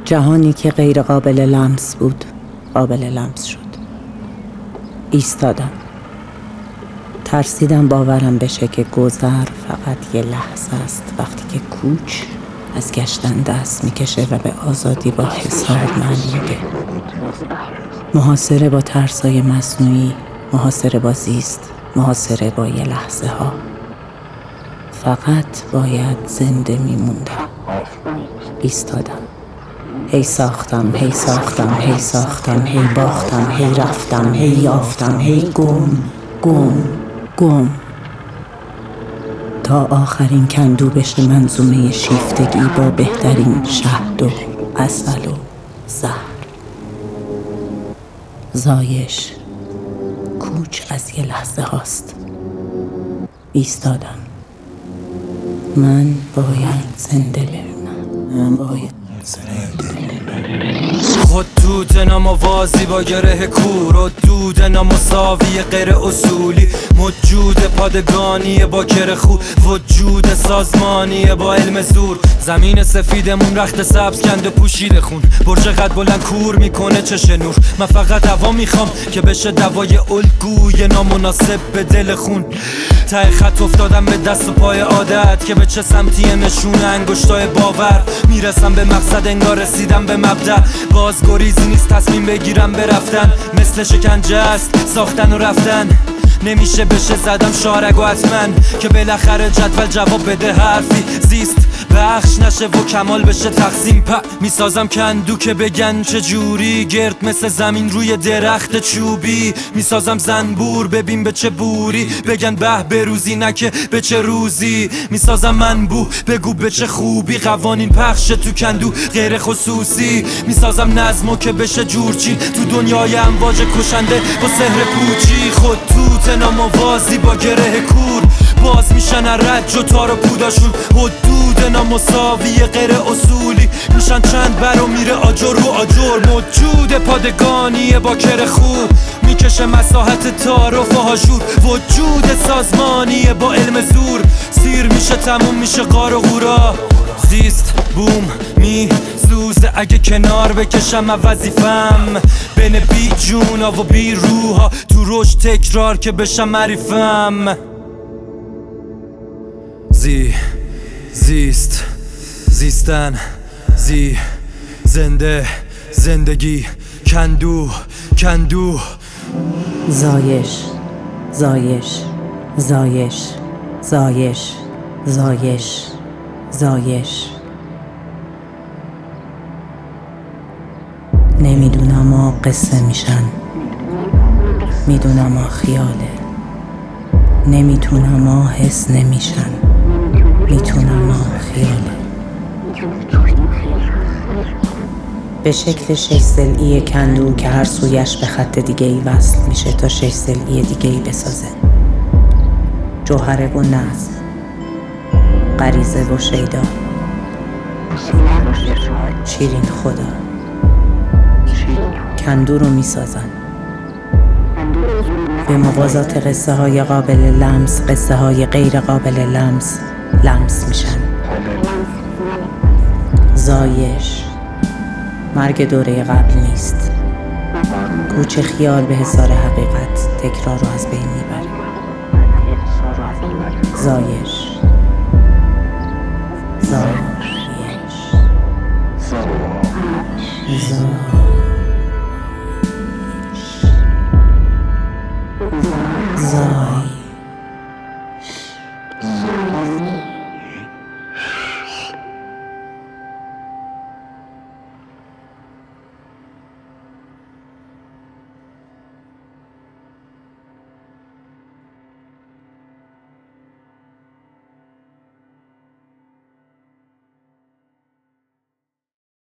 جهانی که غیر قابل لمس بود قابل لمس شد. ایستادم. ترسیدم باورم بشه که گذر فقط یه لحظه است، وقتی که کوچ از گشتن دست میکشه و به آزادی با حساب معنی میده. محاصره با ترسای مصنوعی، محاصره با زیست، محاصره با یه لحظه ها. فقط باید زنده میموندم. ایستادم. هی ساختم، هی ساختم، هی ساختم، هی باختم، هی رفتم، هی یافتم، هی گم تا آخرین کندو بشه منظومه شیفتگی با بهترین شهد و عسل و زهر. زایش کوچ از یه لحظه هاست. ایستادم. من باید زنده بمونم. من باید خود دود ناموازی با گره کور و دود نامساوی غیر اصولی، موجود پادگانی با کره خو، وجود سازمانی با علم زور. زمین سفیدمون رخت سبز کنده پوشیده خون، برج قد بلند کور میکنه چش نور. من فقط دوا میخوام که بشه دوای الگوی نامناسب به دل خون. ته خط افتادم به دست و پای عادت که به چه سمتی نشونه انگشتای باور. میرسم به مقصد انگار رسیدم به مبدأ، باز گریزی نیست تصمیم بگیرم برفتن. مثل شکنجه است ساختن و رفتن، نمیشه بشه زدم شارگ و حتمن که بالاخره جدول جواب بده حرفی. زیست بخش نشه و کمال بشه تقسیم. میسازم کندو که بگن چه جوری، گرد مثل زمین روی درخت چوبی. میسازم زنبور ببین به چه بوری، بگن به بروزی نه که به چه روزی. میسازم منبو بگو به چه خوبی، قوانین پخشه تو کندو غیر خصوصی. میسازم نظمو که بشه جورچین تو دنیای امواج کشنده با سحر پوچی. خود توت ناموازی با گره کور، باز میشن رد و تار و پوداشون. حدود نامساوی غیر اصولی، میشن چند برو میره آجر و آجر. موجود پادگانی با کره خوب، میکشه مساحت تعارف و هاجور. وجود سازمانی با علم زور، سیر میشه تموم میشه غار و غورا. زیست بوم می سوزه اگه کنار بکشم وظیفم بین بی جونا و بی روحا، تو رشد تکرار که بشم معریفم. زیست زیستن، زنده زندگی، کندو زایش زایش زایش زایش زایش زایش. نمیدونم ها قصه میشن، میدونم ها خیاله. نمیتونم ها حس نمیشن، میتونم ها خیاله. به شکل 6 ضلعی کندو که هر سویش به خط دیگه ای وصل میشه تا 6 ضلعی دیگه ای بسازه. جوهره و نظم، غریزه و شیدا، شیرین خدا. کندو رو میسازن به موازات قصه های قابل لمس. قصه های غیر قابل لمس میشن. زایش مرگ دوره قبل نیست. کوچ خیال به حصار حقیقت تکرار رو از بین میبره. زایش